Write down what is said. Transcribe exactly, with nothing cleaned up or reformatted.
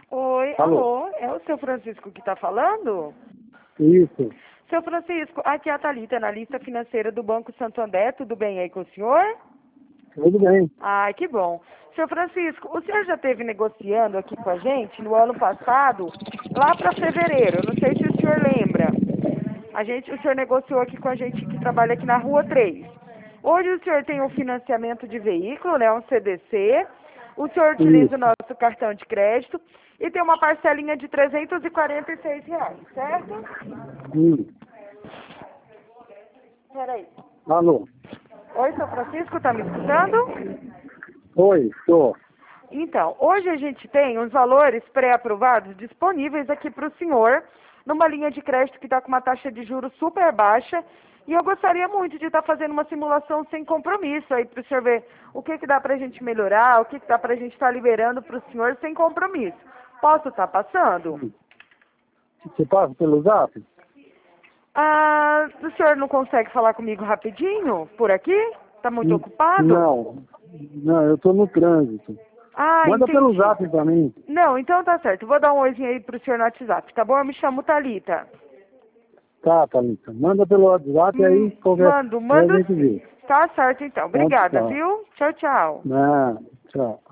Oi, Alô? alô, é o seu Francisco que está falando? Isso. Seu Francisco, aqui é a Thalita, analista financeira do Banco Santo André, tudo bem aí com o senhor? Tudo bem. Ai, que bom. Seu Francisco, o senhor já esteve negociando aqui com a gente no ano passado, lá para fevereiro, não sei se o senhor lembra. A gente, o senhor negociou aqui com a gente que trabalha aqui na Rua três. Hoje o senhor tem um financiamento de veículo, né, um C D C. O senhor utiliza o Isso. nosso cartão de crédito e tem uma parcelinha de trezentos e quarenta e seis reais, certo? Hum. Peraí. Alô? Oi, seu Francisco, tá me escutando? Oi, estou. Então, hoje a gente tem os valores pré-aprovados disponíveis aqui para o senhor, numa linha de crédito que está com uma taxa de juros super baixa, e eu gostaria muito de estar fazendo uma simulação sem compromisso aí para o senhor ver o que, que dá para a gente melhorar, o que, que dá para a gente estar liberando para o senhor sem compromisso. Posso estar passando? Hum. Você passa pelo zap? Ah, o senhor não consegue falar comigo rapidinho por aqui? Está muito Hum. ocupado? Não. Não, eu estou no trânsito. Ah, Manda pelo entendi. zap pra mim. Não, então tá certo. Vou dar um oizinho aí pro senhor no WhatsApp, tá bom? Eu me chamo Thalita. Tá, Thalita. Manda pelo WhatsApp e Hum, aí qualquer mando, aí a mando gente sim. vê. Tá certo então. Então, Obrigada, tá. viu? Tchau, tchau. Não, tchau.